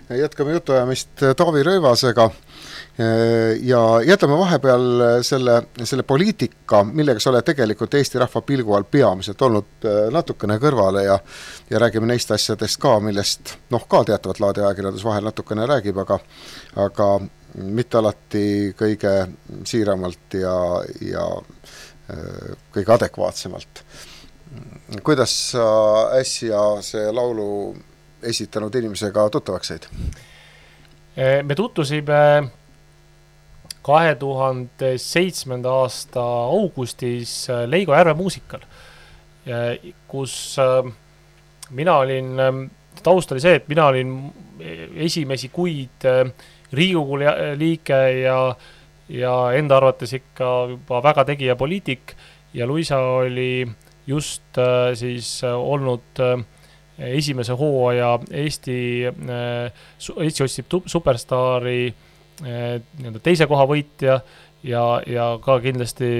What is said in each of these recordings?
jätkame jutuajamist Taavi Rõivasega ja jätame vahepeal selle poliitika, millega sa oled tegelikult Eesti rahva pilgu all peamiselt olnud natukene kõrvale ja räägime neist asjadest ka, millest ka teatavat laadi ajakirjandus vahel natukene räägib, aga mitte alati kõige siiramalt ja kõige adekvaatsemalt. Kuidas sa äsja see laulu esitanud inimesega tuttavaks said? Me tuttusime 2007. aasta augustis Leigo Järve muusikal, kus mina olin, taust oli see, et mina olin esimesi kuid Riigikogu liige ja enda arvates ikka juba väga tegija poliitik ja Luisa oli just siis olnud esimese hooaja Eesti otsib superstaari teise koha võitja ja ka kindlasti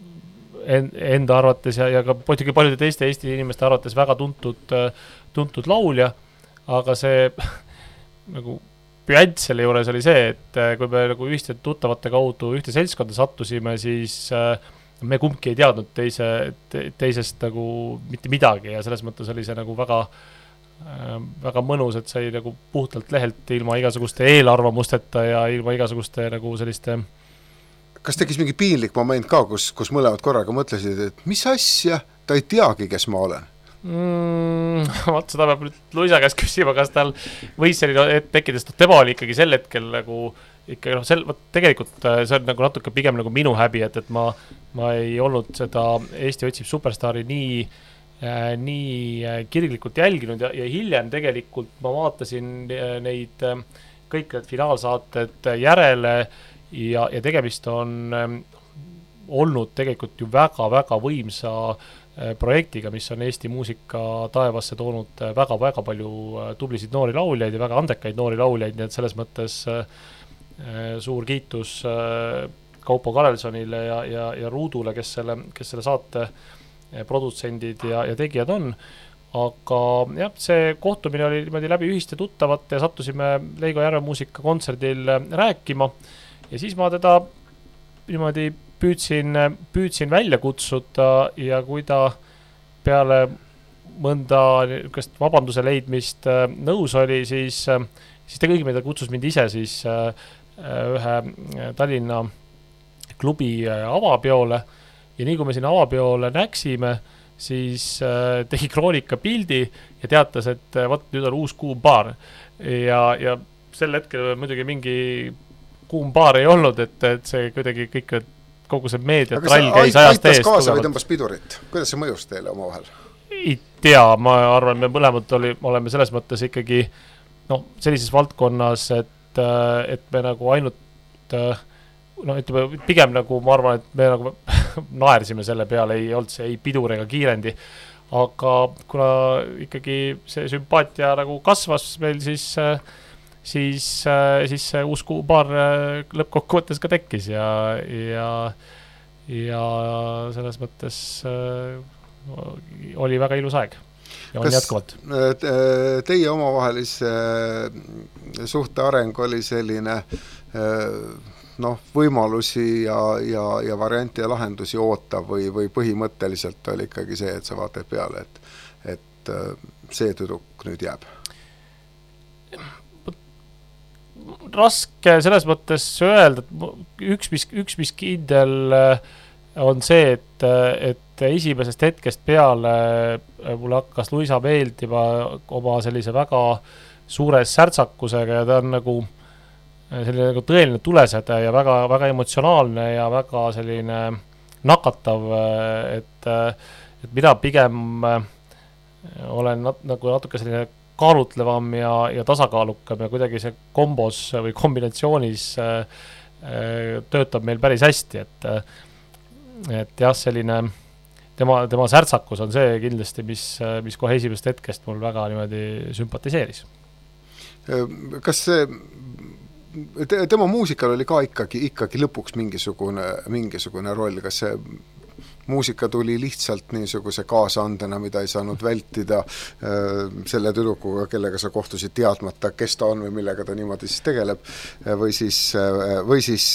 enda arvates ja ka paljude teiste Eesti inimeste arvates väga tuntud laulja, aga see nagu püant selle juures oli see, et kui me nagu ühiste tuttavate kaudu ühte seltskonda sattusime, siis me kumbki ei teadnud teisest nagu mitte midagi ja selles mõttes oli see nagu väga mõnus, et sai nagu puhtalt lehelt ilma igasuguste eelarvamusteta ja ilma igasuguste nagu selliste. Kas tegis mingi piinlik moment ka, kus mõlemad korraga mõtlesid, et mis asja, ta ei teagi, kes ma olen? Vaat seda peab nüüd Luisa käest küsima, kas tal võis selline tekkida, sest tema oli ikkagi sel hetkel nagu ikka, tegelikult see on nagu natuke pigem nagu minu häbi, et ma ei olnud seda Eesti otsib superstaari nii kirglikult jälginud ja hiljem tegelikult ma vaatasin neid kõik need finaalsaated järele ja tegemist on olnud tegelikult ju väga-väga võimsa projektiga, mis on Eesti muusika taevasse toonud väga-väga palju tublisid noori lauljaid ja väga andekaid noori lauljaid, nii et selles mõttes suur kiitus Kaupo Karelsonile ja Ruudule, kes selle saate produtsendid ja tegijad on. Aga jah, see kohtumine oli niimoodi läbi ühiste tuttavate ja sattusime Leigo Järve muusika kontserdil rääkima ja siis ma teda niimoodi püüdsin välja kutsuda ja kui ta peale mõnda vabanduse leidmist nõus oli, siis ta kõigepealt kutsus mind ise siis ühe Tallinna klubi avapeole ja nii kui me sinna avapeole näksime, siis tegi Kroonika pildi ja teatas, et nüüd on uus kuum baar ja sel hetkel muidugi mingi kuum baar ei olnud, et see kuidagi kogu see meediatrall käis ajast eest. Aitas kaasa või tõmbas pidurit? Kuidas see mõjus teile oma vahel? Ei tea, ma arvan, me mõlemad oleme selles mõttes ikkagi sellises valdkonnas, et me nagu ainult ütleme, pigem nagu ma arvan, et me nagu naersime selle peale, ei olnud see ei pidur ega kiirendi, aga kuna ikkagi see sümpaatia nagu kasvas meil, siis see uus kuubaar lõppkokkuvõttes ka tekkis ja selles mõttes oli väga ilus aeg ja on jätkuvalt. Teie omavahelise suhte areng oli selline võimalusi ja variante ja lahendusi ootav või põhimõtteliselt oli ikkagi see, et sa vaatad peale, et see tüdruk nüüd jääb? Raske selles mõttes öelda, et üks mis kindel on see, et esimesest hetkest peale mulle hakkas Luisa meeldima oma sellise väga suure särtsakusega ja ta on nagu selline nagu tõeline tulesede ja väga, väga emotsionaalne ja väga selline nakatav, et mina pigem olen nagu natuke selline kaalutlevam ja tasakaalukam ja kuidagi see kombos või kombinatsioonis töötab meil päris hästi, et jah, selline tema särtsakus on see kindlasti, mis kohe esimest hetkest mul väga niimoodi sümpatiseeris. Kas tema muusikal oli ka ikkagi lõpuks mingisugune roll, kas see muusika tuli lihtsalt niisuguse kaasaandena, mida ei saanud vältida selle tüdrukuga, kellega sa kohtusid teadmata, kes ta on või millega ta niimoodi siis tegeleb, või siis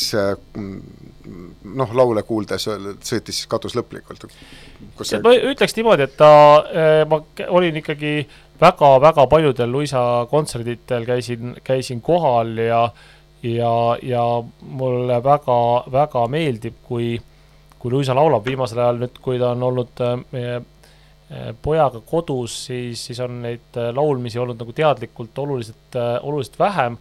laule kuuldes sõitis katus lõplikult. Ma ütleks niimoodi, et ma olin ikkagi väga paljudel Luisa kontserditel käisin kohal ja mulle väga meeldib, kui Luisa laulab viimasel ajal nüüd, kui ta on olnud meie pojaga kodus, siis on neid laulmisi olnud nagu teadlikult oluliselt vähem,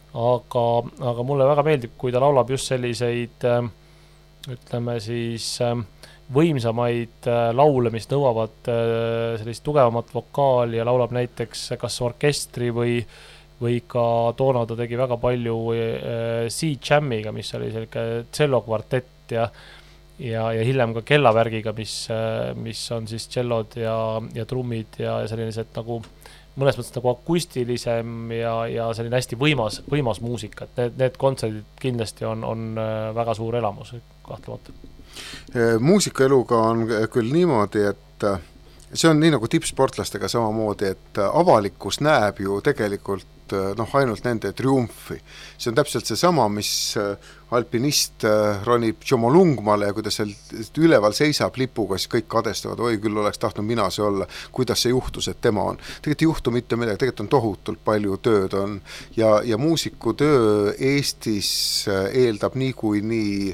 aga mulle väga meeldib, kui ta laulab just selliseid, ütleme siis, võimsamaid laule, mis nõuavad sellist tugevamat vokaali ja laulab näiteks kas orkestri või ka toona ta tegi väga palju C-Jammiga, mis oli selline tšellokvartett ja hiljem ka kellavärgiga, mis on siis tšellod ja trummid ja sellised nagu mõnes mõttes nagu akustilisem ja selline hästi võimas muusika, et need kontserdid kindlasti on väga suur elamus, kahtlemata. Muusikaeluga on küll niimoodi, et see on nii nagu tippsportlastega samamoodi, et avalikkus näeb ju tegelikult ainult nende triumfi. See on täpselt see sama, mis alpinist ronib Tšomolungmale ja kui ta seal üleval seisab lipuga, siis kõik kadestavad, oi küll oleks tahtnud mina see olla, kuidas see juhtus, et tema on. Tegelikult ei juhtu mitte midagi, tegelikult on tohutult palju tööd on ja muusiku töö Eestis eeldab nii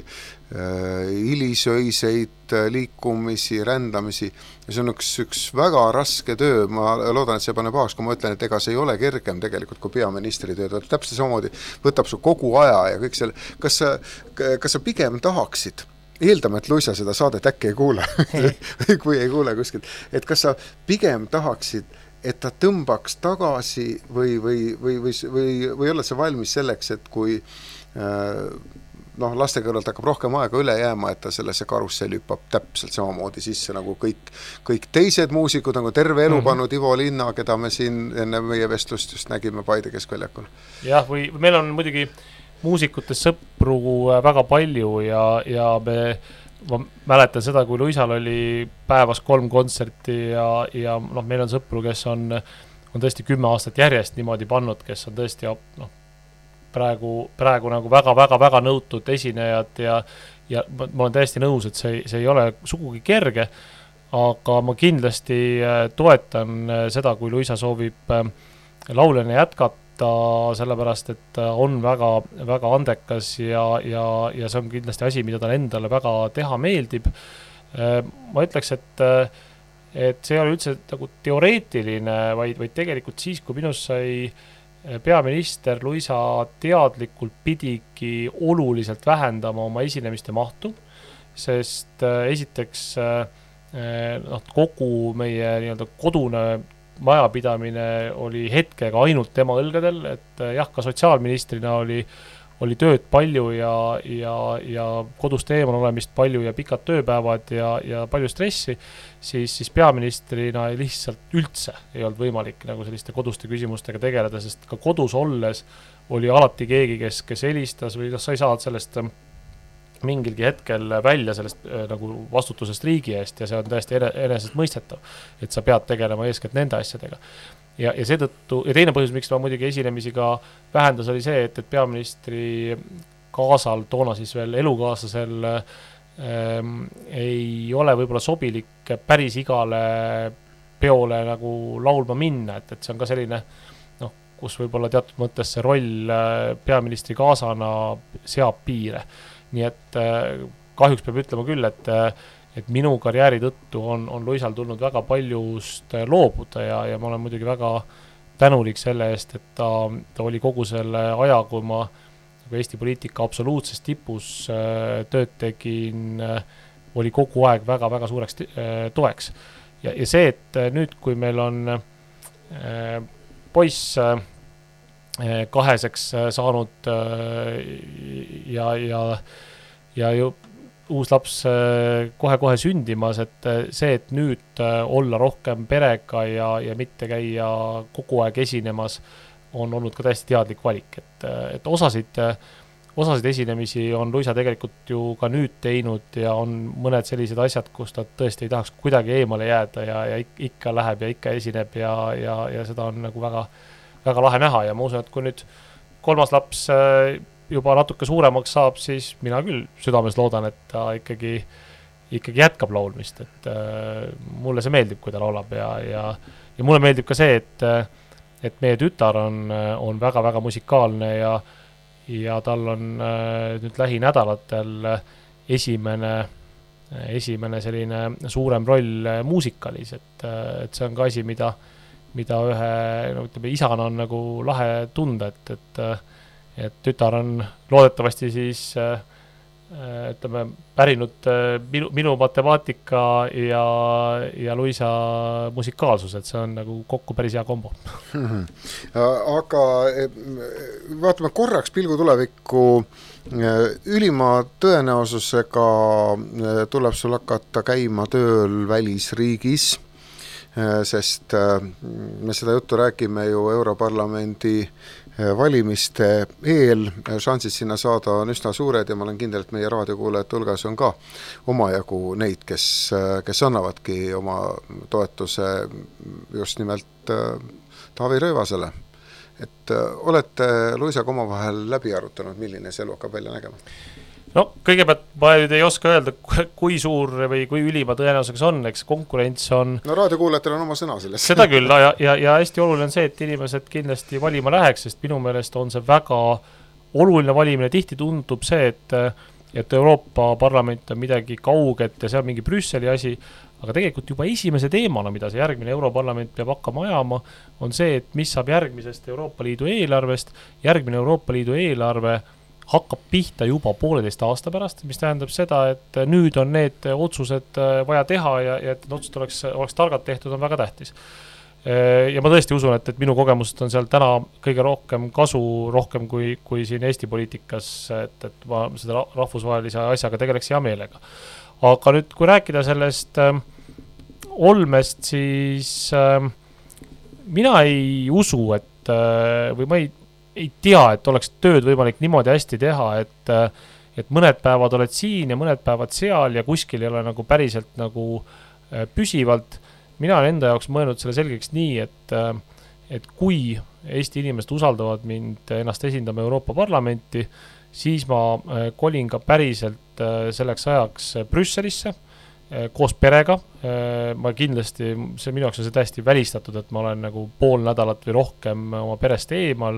hilisöiseid liikumisi, rändamisi ja see on üks väga raske töö, ma loodan, et see paneb pahaks, kui ma ütlen, et ega see ei ole kergem tegelikult kui peaministri töö, täpselt samamoodi võtab su kogu aja ja kõik selle, kas sa pigem tahaksid, eeldame, et Luisa seda saadet äkki ei kuule kui ei kuule kuskilt, et kas sa pigem tahaksid, et ta tõmbaks tagasi või oled sa valmis selleks, et kui laste kõrvalt hakkab rohkem aega üle jääma, et ta sellesse karusselli hüppab täpselt samamoodi sisse nagu kõik teised muusikud, nagu terve elu pannud Ivo Linna, keda me siin enne meie vestlust just nägime Paide keskväljakul. Jah, või meil on muidugi muusikutes sõpru väga palju ja ma mäletan seda, kui Luisal oli päevas 3 kontserti ja meil on sõpru, kes on tõesti 10 aastat järjest niimoodi pannud, kes on tõesti praegu nagu väga nõutud esinejad ja ma olen täiesti nõus, et see ei ole sugugi kerge, aga ma kindlasti toetan seda, kui Luisa soovib laulena jätkata, sellepärast, et on väga andekas ja see on kindlasti asi, mida tal endale väga teha meeldib. Ma ütleks, et see ei ole üldse nagu teoreetiline, vaid tegelikult siis, kui minus sai peaminister Luisa teadlikult pidigi oluliselt vähendama oma esinemiste mahtu, sest esiteks kogu meie nii-öelda kodune majapidamine oli hetkega ainult tema õlgadel, et jah, ka sotsiaalministrina oli tööd palju ja kodust eemal olemist palju ja pikad tööpäevad ja palju stressi, siis peaministrina lihtsalt üldse ei olnud võimalik nagu selliste koduste küsimustega tegeleda, sest ka kodus olles oli alati keegi, kes helistas või sa ei saanud sellest mingilgi hetkel välja sellest nagu vastutusest riigi eest ja see on täiesti enesest mõistetav, et sa pead tegelema eeskätt nende asjadega. Ja seetõttu, ja teine põhjus, miks ma muidugi esinemisi ka vähendas, oli see, et peaministri kaasal, toona siis veel elukaaslasel ei ole võib-olla sobilik päris igale peole nagu laulma minna, et see on ka selline, kus võib-olla teatud mõttes see roll peaministri kaasana seab piire. Nii et kahjuks peab ütlema küll, et minu karjääri tõttu on Luisal tulnud väga paljust loobuda ja ma olen muidugi väga tänulik selle eest, et ta oli kogu selle aja, kui ma Eesti poliitika absoluutses tipus tööd tegin, oli kogu aeg väga suureks toeks. Ja see, et nüüd, kui meil on poiss kaheseks saanud ja ju uus laps kohe sündimas, et see, et nüüd olla rohkem perega ja mitte käia kogu aeg esinemas, on olnud ka täiesti teadlik valik, et osasid esinemisi on Luisa tegelikult ju ka nüüd teinud ja on mõned sellised asjad, kus ta tõesti ei tahaks kuidagi eemale jääda ja ikka läheb ja ikka esineb ja seda on nagu väga, väga lahe näha ja ma usun, et kui nüüd kolmas laps juba natuke suuremaks saab, siis mina küll südames loodan, et ta ikkagi jätkab laulmist, et mulle see meeldib, kui ta laulab ja mulle meeldib ka see, et meie tütar on väga-väga musikaalne ja tal on nüüd lähinädalatel esimene selline suurem roll muusikalis, et see on ka asi, mida ühe isana on nagu lahe tunda, et tütar on loodetavasti siis pärinud minu matemaatika ja Luisa musikaalsus, et see on nagu kokku päris hea kombo. Aga vaatame korraks pilgu tulevikku. Ülima tõenäosusega tuleb sul hakata käima tööl välisriigis, sest me seda juttu räägime ju Europarlamendi valimiste eel, šansid sinna saada on üsna suured ja ma olen kindel, et meie raadiokuulajate hulgas on ka omajagu neid, kes annavadki oma toetuse just nimelt Taavi Rõivasele. Et olete Luisaga omavahel läbi arutanud, milline see elu hakkab välja nägema? No kõigepealt ma ei oska öelda, kui suur või kui ülima tõenäosuseks on, eks konkurents on... No raadiokuulajatel on oma sõna sellest. Seda küll, ja hästi oluline on see, et inimesed kindlasti valima läheks, sest minu meelest on see väga oluline valimine. Tihti tundub see, et Euroopa Parlament on midagi kauget ja see on mingi Brüsseli asi, aga tegelikult juba esimese teemana, mida see järgmine Europarlament peab hakkama ajama, on see, et mis saab järgmisest Euroopa Liidu eelarvest. Järgmine Euroopa Liidu eelarve hakkab pihta juba 1,5 aasta pärast, mis tähendab seda, et nüüd on need otsused vaja teha ja et otsused oleks targalt tehtud, on väga tähtis. Ja ma tõesti usun, et minu kogemusest on seal täna kõige rohkem kasu, rohkem kui siin Eesti poliitikas, et ma seda rahvusvahelise asjaga tegeleks hea meelega. Aga nüüd, kui rääkida sellest olmest, siis mina ei usu, või ma ei tea, et oleks tööd võimalik niimoodi hästi teha, et mõned päevad oled siin ja mõned päevad seal ja kuskil ei ole nagu päriselt nagu püsivalt. Mina olen enda jaoks mõelnud selle selgeks nii, et kui Eesti inimesed usaldavad mind ennast esindama Euroopa Parlamenti, siis ma kolin ka päriselt selleks ajaks Brüsselisse koos perega. Ma kindlasti, see minu jaoks on see täiesti välistatud, et ma olen nagu pool nädalat või rohkem oma perest eemal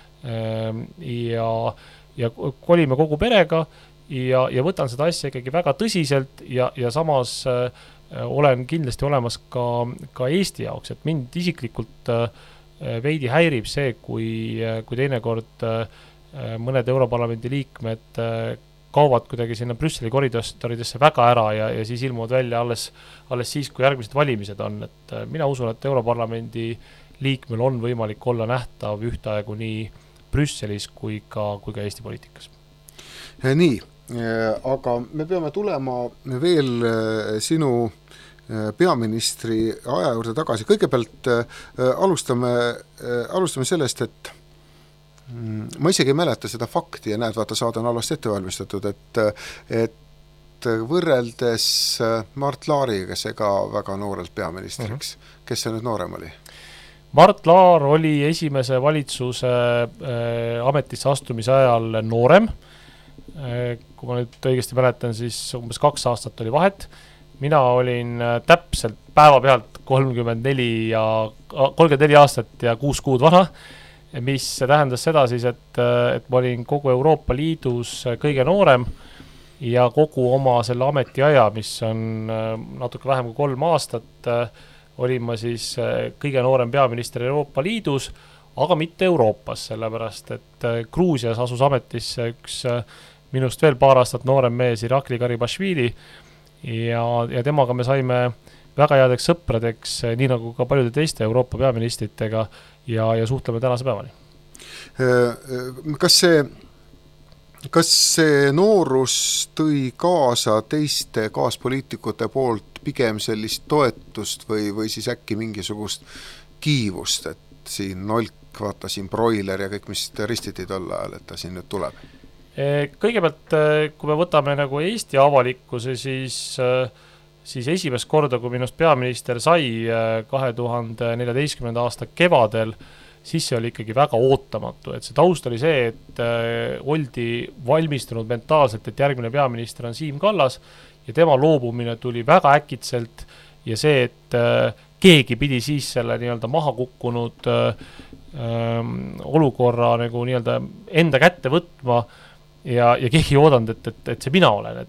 ja kolime kogu perega ja võtan seda asja ikkagi väga tõsiselt ja samas olen kindlasti olemas ka Eesti jaoks, et mind isiklikult veidi häirib see, kui teinekord mõned Europarlamendi liikmed kaovad kuidagi sinna Brüsseli koridoridesse väga ära ja siis ilmuvad välja alles siis, kui järgmised valimised on. Et mina usun, et Europarlamendi liikmel on võimalik olla nähtav ühtaegu nii Brüsselis kui ka Eesti poliitikas. Nii, aga me peame tulema veel sinu peaministri aja juurde tagasi. Kõigepealt alustame sellest, et ma isegi ei mäleta seda fakti ja näed, vaata, saade on alasti ette valmistatud, et võrreldes Mart Laariga, kes ka väga noorelt peaministriks, kes see nüüd noorem oli? Mart Laar oli esimese valitsuse ametisse astumise ajal noorem. Kui ma nüüd õigesti mäletan, siis umbes 2 aastat oli vahet. Mina olin täpselt päeva pealt 34 aastat ja 6 kuud vana, mis tähendas seda siis, et ma olin kogu Euroopa Liidus kõige noorem ja kogu oma selle ametiaja, mis on natuke vähem kui 3 aastat, olin ma siis kõige noorem peaminister Euroopa Liidus, aga mitte Euroopas, sellepärast et Gruusias asus ametisse üks minust veel paar aastat noorem mees Irakli Garibashvili ja temaga me saime väga headeks sõpradeks, nii nagu ka paljude teiste Euroopa peaministritega ja suhtleme tänase päevani. Kas see noorus tõi kaasa teiste kaaspoliitikute poolt pigem sellist toetust või siis äkki mingisugust kiivust, et siin Nolk, vaata siin Broiler ja kõik, mis ristiti tol ajal, et ta siin nüüd tuleb? Kõigepealt, kui me võtame nagu Eesti avalikkuse, siis esimest korda, kui minust peaminister sai 2014. aasta kevadel, siis see oli ikkagi väga ootamatu, et see taust oli see, et oldi valmistunud mentaalselt, et järgmine peaminister on Siim Kallas ja tema loobumine tuli väga äkitselt ja see, et keegi pidi siis selle nii-öelda maha kukkunud olukorra nagu nii-öelda enda kätte võtma ja keegi ei oodanud, et see mina olen,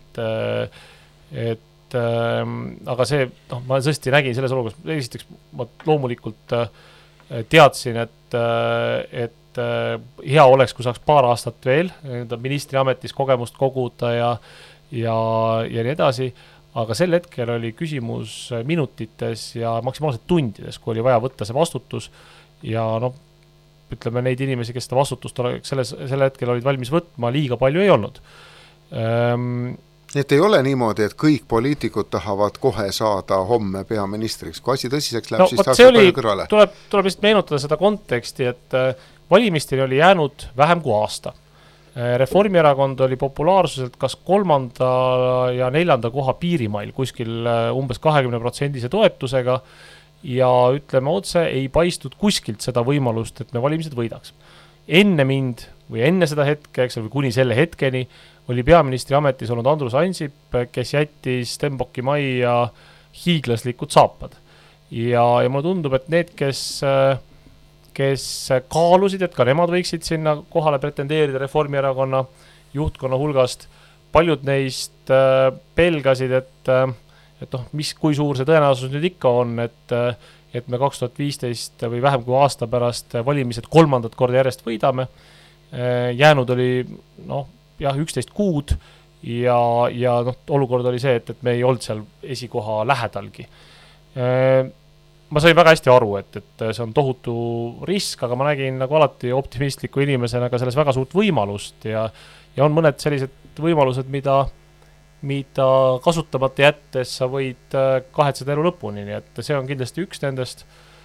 aga see, ma tõesti nägin selles olukorras, esiteks ma loomulikult teadsin, et hea oleks, kui saaks paar aastat veel ministri ametis kogemust koguda ja nii edasi, aga sel hetkel oli küsimus minutites ja maksimaalselt tundides, kui oli vaja võtta see vastutus ja ütleme neid inimesi, kes seda vastutust sel hetkel olid valmis võtma, liiga palju ei olnud. Nii et ei ole niimoodi, et kõik poliitikud tahavad kohe saada homme peaministriks. Kui asi tõsiseks läheb, siis tahaks palju kõrvale. Tuleb lihtsalt meenutada seda konteksti, et valimisteni oli jäänud vähem kui aasta. Reformierakond oli populaarsuselt kas 3. ja 4. koha piirimail kuskil umbes 20% toetusega ja ütleme otse, ei paistud kuskilt seda võimalust, et me valimised võidaks. Enne mind või enne seda hetke, või kuni selle hetkeni, oli peaministri ametis olnud Andrus Ansip, kes jättis Stenbocki majja hiiglaslikud saapad. Ja mulle tundub, et need, kes kaalusid, et ka nemad võiksid sinna kohale pretendeerida Reformierakonna juhtkonna hulgast, paljud neist pelgasid, et kui suur see tõenäosus nüüd ikka on, et me 2015 või vähem kui aasta pärast valimised 3. korda järjest võidame. Jäänud oli 11 kuud ja olukord oli see, et me ei olnud seal esikoha lähedalgi. Ma sain väga hästi aru, et see on tohutu risk, aga ma nägin nagu alati optimistliku inimesena ka selles väga suurt võimalust ja on mõned sellised võimalused, mida kasutamata jättes sa võid kahetseda elu lõpuni, nii et see on kindlasti üks nendest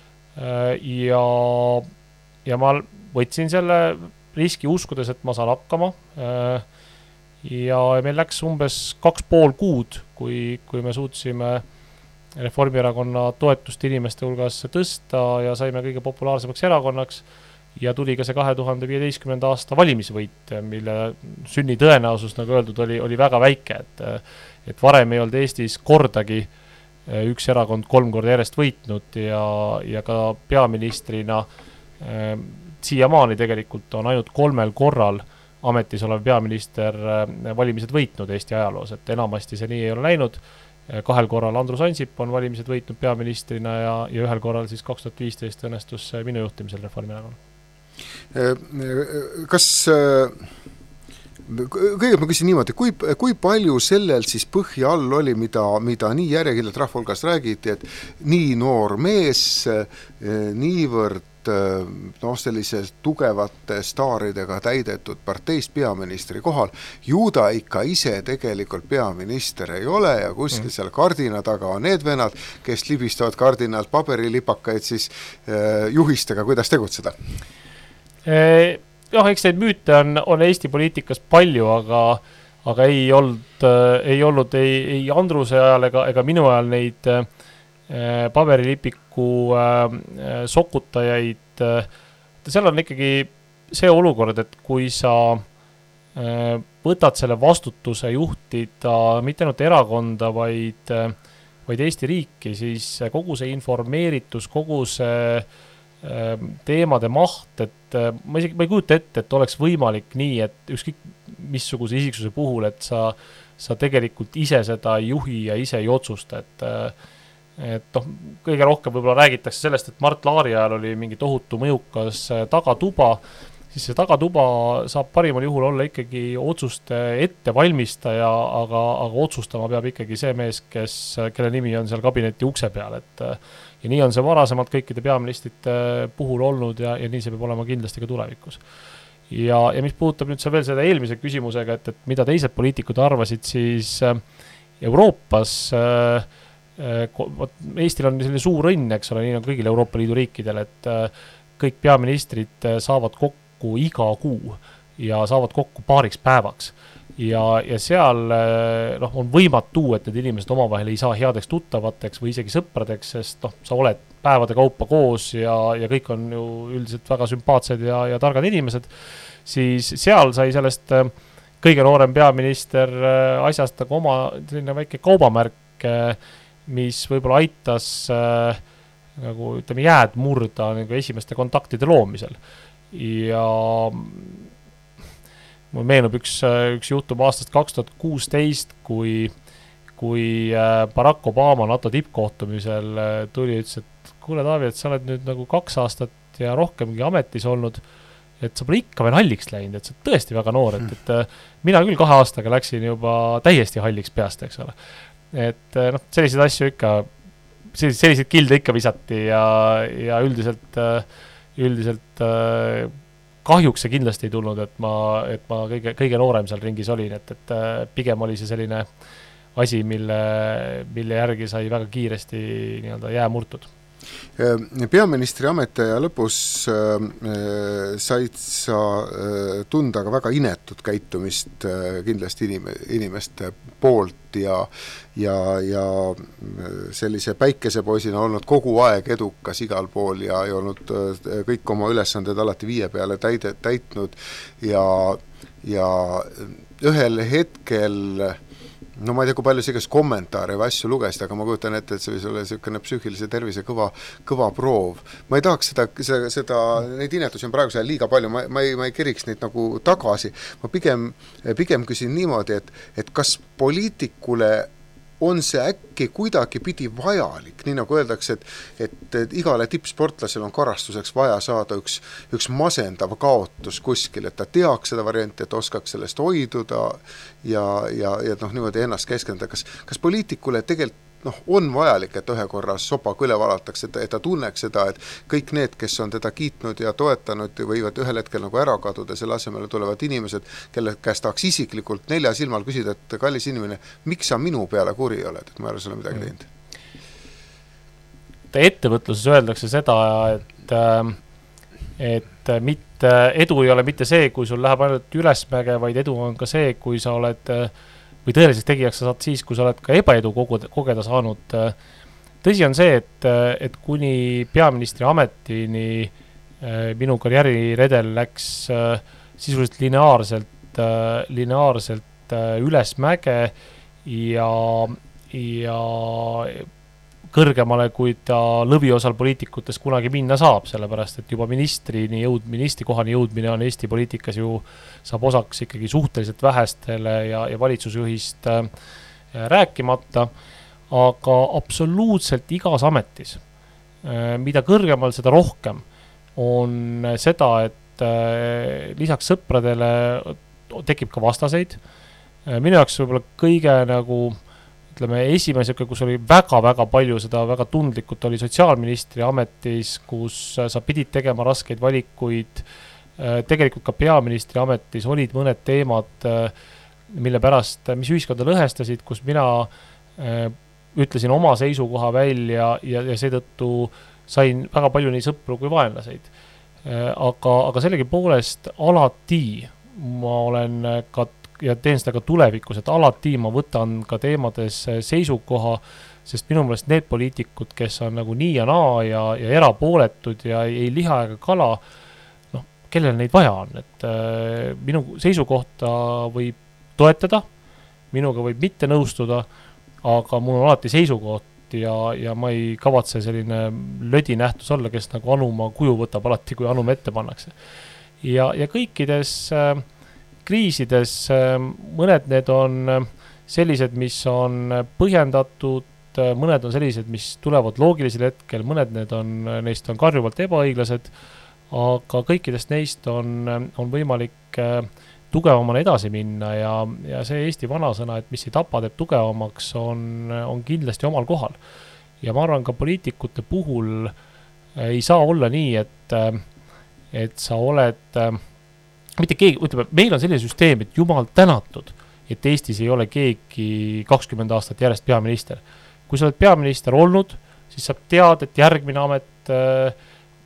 ja ma võtsin selle riski uskudes, et ma saan hakkama ja meil läks umbes 2,5 kuud, kui me suutsime Reformierakonna toetust inimeste hulgas tõsta ja saime kõige populaarsemaks erakonnaks ja tuli ka see 2015. aasta valimisvõit, mille sünni tõenäosus, nagu öeldud, oli väga väike, et varem ei olnud Eestis kordagi üks erakond 3 korda järjest võitnud ja ka peaministrina siiamaani tegelikult on ainult 3 korral ametis olev peaminister valimised võitnud Eesti ajaloos, et enamasti see nii ei ole läinud. 2 korral Andrus Ansip on valimised võitnud peaministrina ja 1 korral siis 2015 õnnestus minu juhtimisel Reformierakonna. Kas kõigepealt ma küsin niimoodi, kui palju sellel siis põhja all oli, mida nii järjekindlalt rahva hulgas räägiti, et nii noor mees, niivõrd selliselt tugevate staaridega täidetud parteist peaministri kohal, ju ta ikka ise tegelikult peaminister ei ole ja kuskil seal kardina taga on need venad, kes libistavad kardinalt paberilipakaid siis juhistega, kuidas tegutseda. Eks neid müüte on Eesti poliitikas palju, aga ei olnud ei Andruse ajal ega minu ajal neid paberilipiku sokutajaid. Seal on ikkagi see olukord, et kui sa võtad selle vastutuse juhtida mitte ainult erakonda, vaid Eesti riiki, siis kogu see informeeritus, kogu see teemade maht, et ma ei kujuta ette, et oleks võimalik nii, et ükskõik missuguse isiksuse puhul, et sa tegelikult ise seda ei juhi ja ise ei otsusta, et kõige rohkem võib-olla räägitakse sellest, et Mart Laari ajal oli mingi tohutu mõjukas tagatuba, siis see tagatuba saab parimal juhul olla ikkagi otsuste ettevalmistaja, aga otsustama peab ikkagi see mees, kelle nimi on seal kabineti ukse peal, ja nii on see varasemalt kõikide peaministrite puhul olnud ja nii see peab olema kindlasti ka tulevikus. Ja mis puudutab nüüd veel seda eelmise küsimusega, et mida teised poliitikud arvasid, siis Euroopas Eestil on selline suur õnn, eks ole, nii nagu kõigil Euroopa Liidu riikidel, et kõik peaministrid saavad kokku iga kuu ja saavad kokku paariks päevaks. Ja seal on võimatu, et need inimesed omavahel ei saa headeks tuttavateks või isegi sõpradeks, sest sa oled päevade kaupa koos ja kõik on ju üldiselt väga sümpaatsed ja targad inimesed, siis seal sai sellest kõige noorem peaminister asjast nagu oma selline väike kaubamärk, mis võib-olla aitas nagu ütleme jääd murda nagu esimeste kontaktide loomisel. Ja mul meenub üks juhtum aastast 2016, kui Barack Obama NATO tippkohtumisel tuli ja ütles, et kuule Taavi, et sa oled nüüd nagu 2 aastat ja rohkemgi ametis olnud, et sa pole ikka veel halliks läinud, et sa oled tõesti väga noor, et mina küll 2 aastaga läksin juba täiesti halliks peast, eks ole. Et selliseid asju ikka, selliseid kilde ikka visati ja üldiselt kahjuks see kindlasti ei tulnud, et ma kõige noorem seal ringis olin, et pigem oli see selline asi, mille järgi sai väga kiiresti nii-öelda jää murtud. Peaministri ametaja lõpus said sa tunda ka väga inetut käitumist kindlasti inimeste poolt ja sellise päikesepoisina olnud kogu aeg edukas igal pool ja olnud kõik oma ülesanded alati 5 peale täitnud ja ühel hetkel no ma ei tea, kui palju sigas kommentaare või asju lugesid, aga ma kujutan ette, et see võis olla selline psüühilise tervise kõva proov. Ma ei tahaks neid inetusi on praegu seal liiga palju, ma ei keriks neid nagu tagasi. Ma pigem küsin niimoodi, et kas poliitikule on see äkki kuidagi pidi vajalik, nii nagu öeldakse, et igale tippsportlasel on karastuseks vaja saada üks masendav kaotus kuskil, et ta teaks seda varianti, et oskaks sellest hoiduda ja niimoodi ennast keskenduda. Kas poliitikule tegelikult on vajalik, et ühe korra sopa kõle valatakse, et ta tunneks seda, et kõik need, kes on teda kiitnud ja toetanud, võivad ühel hetkel nagu ära kaduda, selle asemele tulevad inimesed, kelle käest tahaks isiklikult 4 silmal küsida, et kallis inimene, miks sa minu peale kuri oled, et ma ei ole sulle midagi teinud? Ettevõtluses öeldakse seda, et mitte, edu ei ole mitte see, kui sul läheb ainult ülesmäge, vaid edu on ka see, kui sa oled või tõeliseks tegijaks sa saad siis, kui sa oled ka ebaedu kogeda saanud. Tõsi on see, et kuni peaministri ametini minu karjääriredel läks sisuliselt lineaarselt ülesmäge ja kõrgemale, kui ta lõviosal poliitikutes kunagi minna saab, sellepärast, et juba ministri kohani jõudmine on Eesti poliitikas ju saab osaks ikkagi suhteliselt vähestele ja valitsusjuhist rääkimata, aga absoluutselt igas ametis, mida kõrgemal, seda rohkem on seda, et lisaks sõpradele tekib ka vastaseid. Minu jaoks võib-olla kõige nagu esimese, kus oli väga-väga palju seda väga tundlikult, oli sotsiaalministri ametis, kus sa pidid tegema raskeid valikuid. Tegelikult ka peaministri ametis olid mõned teemad, mille pärast, mis ühiskonda lõhestasid, kus mina ütlesin oma seisukoha välja ja seetõttu sain väga palju nii sõpru kui vaenlaseid. Aga sellegi poolest alati ma olen ka ja teen seda ka tulevikus, et alati ma võtan ka teemades seisukoha, sest minu meelest need poliitikud, kes on nagu nii ja naa ja erapooletud ja ei liha ega kala, kellel neid vaja on, et minu seisukohta võib toetada, minuga võib mitte nõustuda, aga mul on alati seisukoht ja ma ei kavatse selline lödi nähtus olla, kes nagu anuma kuju võtab alati, kui anum ette pannakse. Ja kõikides kriisides mõned need on sellised, mis on põhjendatud, mõned on sellised, mis tulevad loogilisel hetkel, mõned neist on karjuvalt ebaõiglased, aga kõikidest neist on võimalik tugevamana edasi minna ja see Eesti vanasõna, et mis ei tapa, teeb tugevamaks, on kindlasti omal kohal. Ja ma arvan, ka poliitikute puhul ei saa olla nii, et sa oled mitte keegi, ütleme, meil on selline süsteem, et jumal tänatud, et Eestis ei ole keegi 20 aastat järjest peaminister. Kui sa oled peaminister olnud, siis sa tead, et järgmine amet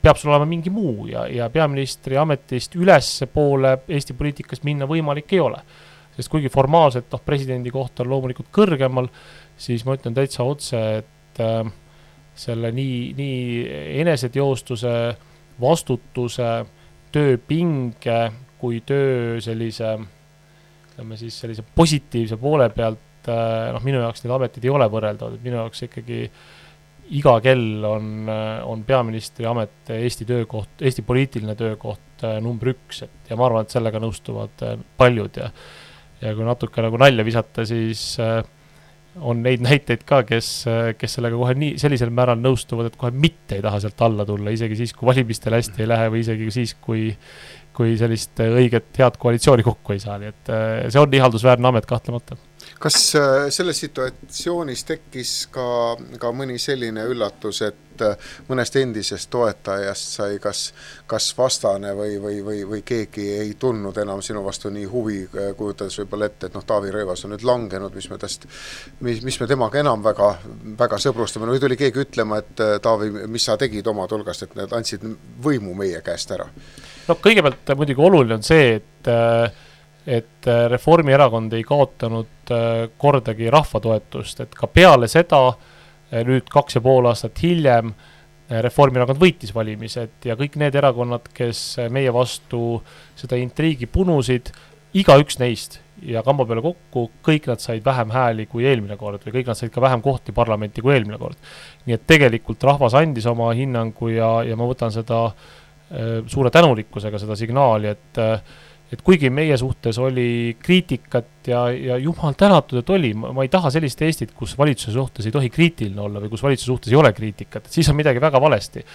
peab sul olema mingi muu ja peaministri ametist ülesse poole Eesti poliitikas minna võimalik ei ole. Sest kuigi formaalselt presidendi kohta on loomulikult kõrgemal, siis ma ütlen täitsa otse, et selle nii eneseteostuse, vastutuse, tööpinge kui töö sellise positiivse poole pealt, minu jaoks need ametid ei ole võrreldavad, et minu jaoks ikkagi iga kell on peaministri amet Eesti töökoht, Eesti poliitiline töökoht number 1, ja ma arvan, et sellega nõustuvad paljud ja kui natuke nagu nalja visata, siis on neid näiteid ka, kes sellega kohe nii sellisel määral nõustuvad, et kohe mitte ei taha sealt alla tulla, isegi siis, kui valimistel hästi ei lähe või isegi siis, kui sellist õiget head koalitsiooni kokku ei saa, nii et see on ihaldusväärne amet kahtlemata. Kas selles situatsioonis tekkis ka mõni selline üllatus, et mõnest endisest toetajast sai kas vastane või keegi ei tundnud enam sinu vastu nii huvi, kujutades võib-olla ette, et Taavi Rõivas on nüüd langenud, mis me temaga enam väga sõbrustame, või tuli keegi ütlema, et Taavi, mis sa tegid oma tulgast, et need andsid võimu meie käest ära? Kõigepealt muidugi oluline on see, et Reformierakond ei kaotanud kordagi rahvatoetust, et ka peale seda, nüüd 2,5 aastat hiljem, Reformierakond võitis valimised ja kõik need erakonnad, kes meie vastu seda intriigi punusid, iga üks neist ja kamba peale kokku, kõik nad said vähem hääli kui eelmine kord või kõik nad said ka vähem kohti parlamenti kui eelmine kord. Nii et tegelikult rahvas andis oma hinnangu ja ma võtan seda suure tänulikkusega seda signaali, et kuigi meie suhtes oli kriitikat ja jumal tänatud, et oli, ma ei taha sellist Eestit, kus valitsuse suhtes ei tohi kriitiline olla või kus valitsuse suhtes ei ole kriitikat, et siis on midagi väga valesti.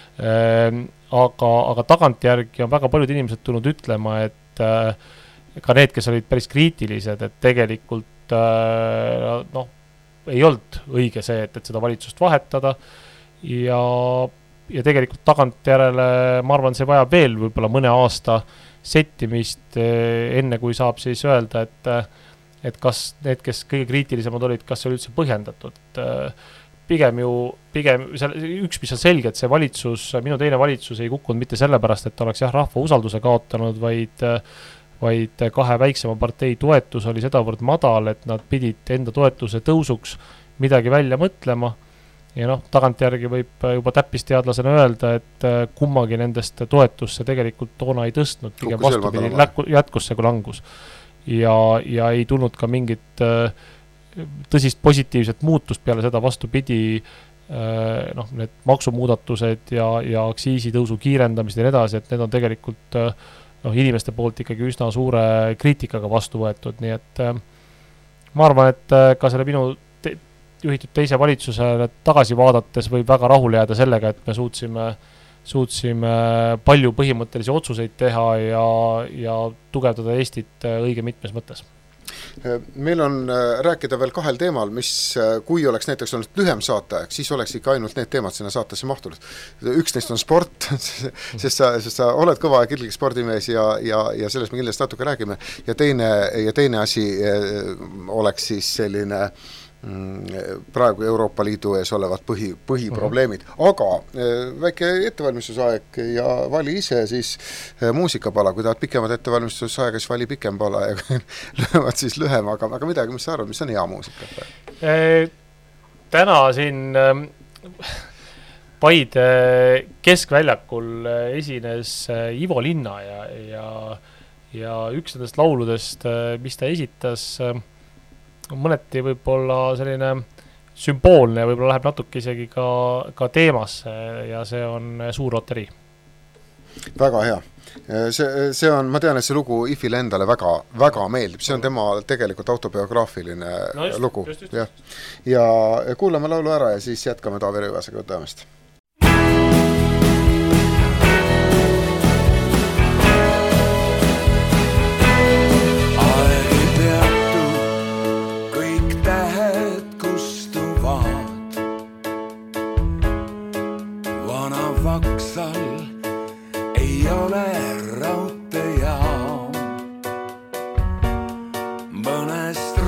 Aga tagantjärgi on väga paljud inimesed tulnud ütlema, et ka need, kes olid päris kriitilised, et tegelikult ei olnud õige see, et seda valitsust vahetada ja tegelikult tagantjärele, ma arvan, see vajab veel võib-olla mõne aasta settimist, enne kui saab siis öelda, et kas need, kes kõige kriitilisemad olid, kas see oli üldse põhjendatud. Pigem üks, mis on selge, et see valitsus, minu teine valitsus ei kukkunud mitte sellepärast, et oleks rahva usalduse kaotanud, vaid kahe väiksema partei toetus oli sedavõrd madal, et nad pidid enda toetuse tõusuks midagi välja mõtlema. Ja tagantjärgi võib juba täppisteadlasena öelda, et kummagi nendest toetusse tegelikult toona ei tõstnud, pigem vastupidi, jätkus see langus. Ja ei tulnud ka mingit tõsist positiivset muutust peale seda vastupidi, need maksumuudatused ja aktsiisitõusu kiirendamised ja edasi, et need on tegelikult inimeste poolt ikkagi üsna suure kriitikaga vastu võetud, nii et ma arvan, et ka selle minu juhitud teise valitsusele tagasi vaadates võib väga rahule jääda sellega, et me suutsime palju põhimõttelisi otsuseid teha ja tugevdada Eestit õige mitmes mõttes. Meil on rääkida veel kahel teemal, mis kui oleks näiteks olnud lühem saateaeg, siis oleks ikka ainult need teemad sinna saatesse mahtunud. Üks neist on sport, sest sa oled kõva ja kirglik spordimees ja sellest me kindlasti natuke räägime. Ja teine asi oleks siis selline praegu Euroopa Liidu ees olevad põhiprobleemid. Aga väike ettevalmistusaeg ja vali ise siis muusikapala, kui tahad pikemat ettevalmistusaega, siis vali pikem pala ja löövad siis lühem, aga midagi, mis sa arvad, mis on hea muusika? Täna siin Paide keskväljakul esines Ivo Linna ja üks nendest lauludest, mis ta esitas, mõneti võib-olla selline sümboolne ja võib-olla läheb natuke isegi ka teemasse ja see on Suur loterii. Väga hea. See on, ma tean, et see lugu Ifile endale väga, väga meeldib. See on tema tegelikult autobiograafiline lugu. Just. Ja kuulame laulu ära ja siis jätkame Taavi Rõivasega jutamist.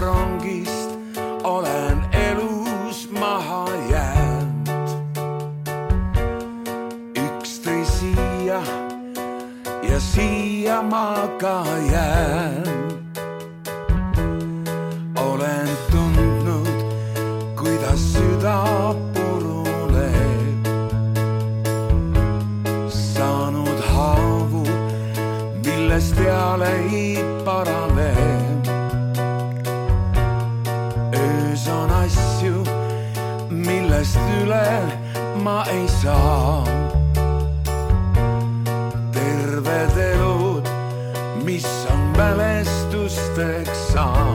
Olen elus maha jäänud. siia ma ka jään. Olen tundnud, kuidas süda puruleb, saanud haavu, millest peale ei parane. Öös on asju, millest üle ma ei saa. Terved elud, mis on mälestusteks saa.